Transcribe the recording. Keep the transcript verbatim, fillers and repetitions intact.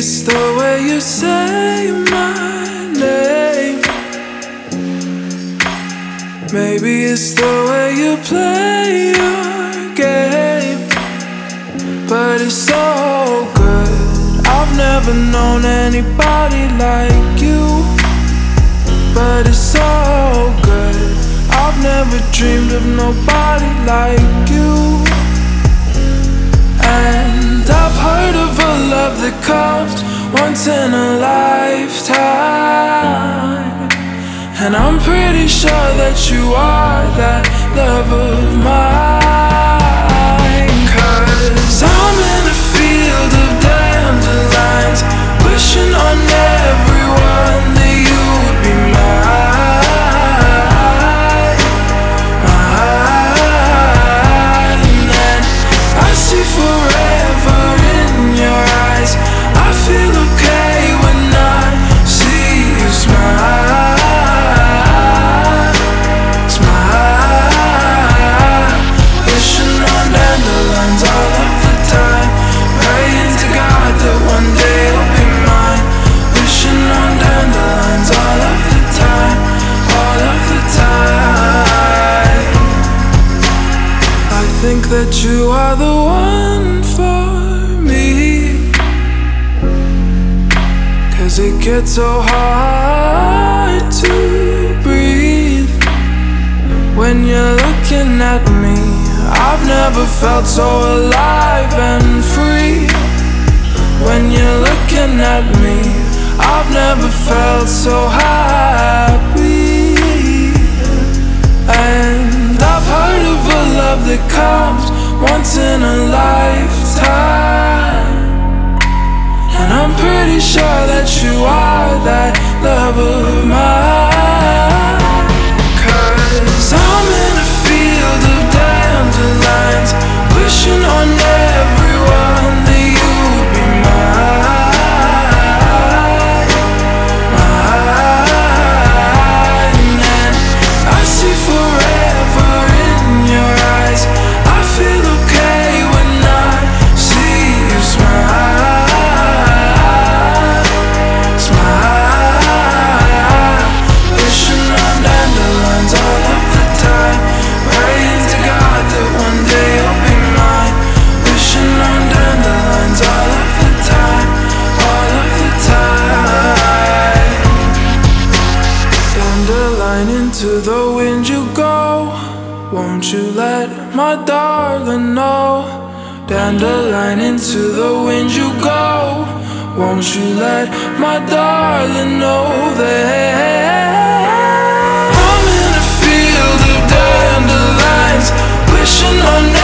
it's the way you say my name. Maybe it's the way you play your game. But it's so good. I've never known anybody like you. But it's so good. I've never dreamed of nobody like you. And I've heard of a love that comes once in a lifetime. And I'm pretty sure that you are that love of mine. 'Cause I'm in a field of dandelions, wishing on everyone that you would be mine, mine. And I see forever in your eyes. I feel okay when I see you smile, smile. Wishing on dandelions all of the time, praying to God that one day you'll be mine. Wishing on dandelions all of the time, all of the time. I think that you are the one for me, 'cause it gets so hard to breathe when you're looking at me. I've never felt so alive and free. When you're looking at me, I've never felt so happy. And I've heard of a love that comes once in a lifetime. And I'm pretty sure that you are that love of mine. 'Cause I'm in a field of dandelions, wishing on everyone that you would be mine, mine. And I see forever in your eyes. I feel okay when I see you smile, smile. Wishing on dandelions all of the time, praying to God that one day you'll be mine. Wishing on dandelions all of the time, all of the time. Dandelion, into the wind you go. Won't you let my darling know? Dandelion, into the wind you go. Won't you let my darling know that I'm in a field of dandelions, wishing on